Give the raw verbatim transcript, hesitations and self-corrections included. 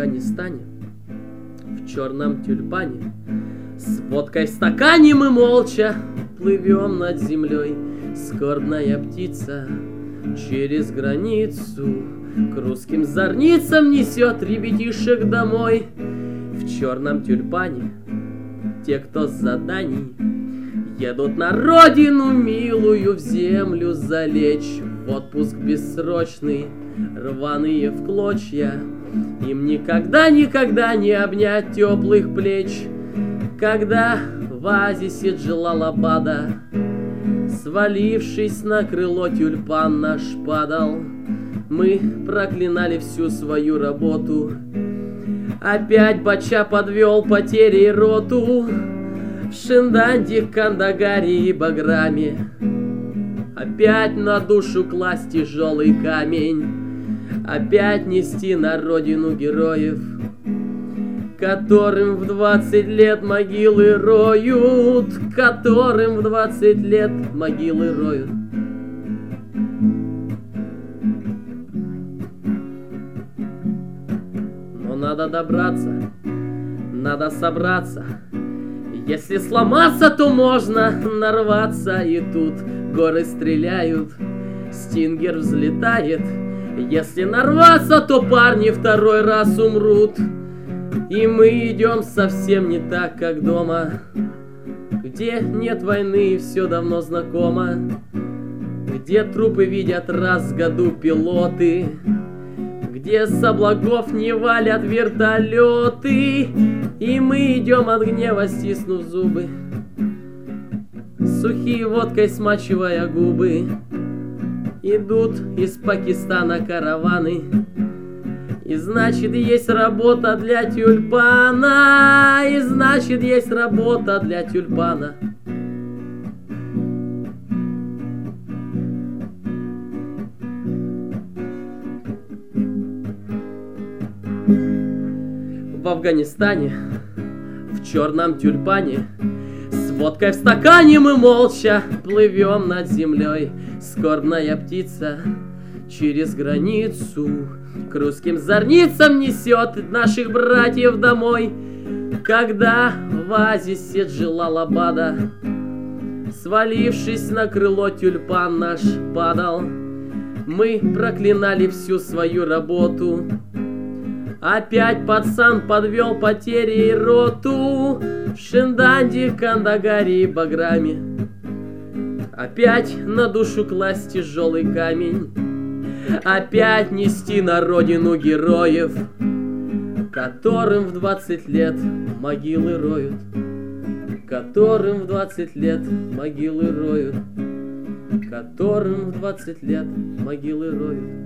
Афганистане, в черном тюльпане, с водкой в стакане мы молча плывем над землей. Скорбная птица через границу к русским зорницам несет ребятишек домой. В черном тюльпане те, кто с заданий, едут на родину милую, в землю залечь. В отпуск бессрочный, рваные в клочья, им никогда-никогда не обнять теплых плеч. Когда в оазисе Джалалабада, свалившись на крыло, тюльпан наш падал, мы проклинали всю свою работу. Опять Бача подвел потерей роту в Шинданде, Кандагаре и Баграме. Опять на душу класть тяжелый камень, опять нести на родину героев, которым в двадцать лет могилы роют, которым в двадцать лет могилы роют. Но надо добраться, надо собраться. Если сломаться, то можно нарваться. И тут горы стреляют, стингер взлетает. Если нарваться, то парни второй раз умрут. И мы идем совсем не так, как дома, где нет войны и все давно знакомо, где трупы видят раз в году пилоты, где с облаков не валят вертолеты. И мы идем от гнева, стиснув зубы, сухие водкой смачивая губы. Идут из Пакистана караваны, и значит есть работа для тюльпана, и значит есть работа для тюльпана. В Афганистане, в черном тюльпане, с водкой в стакане мы молча плывем над землей. Скорбная птица через границу к русским зорницам несет наших братьев домой. Когда в оазисе Джалалабада, свалившись на крыло, тюльпан наш падал, мы проклинали всю свою работу. Опять пацан подвел потерей роту в Шинданде, Кандагаре и Баграме. Опять на душу класть тяжелый камень, опять нести на родину героев, которым в двадцать лет могилы роют, которым в двадцать лет могилы роют, которым в двадцать лет могилы роют.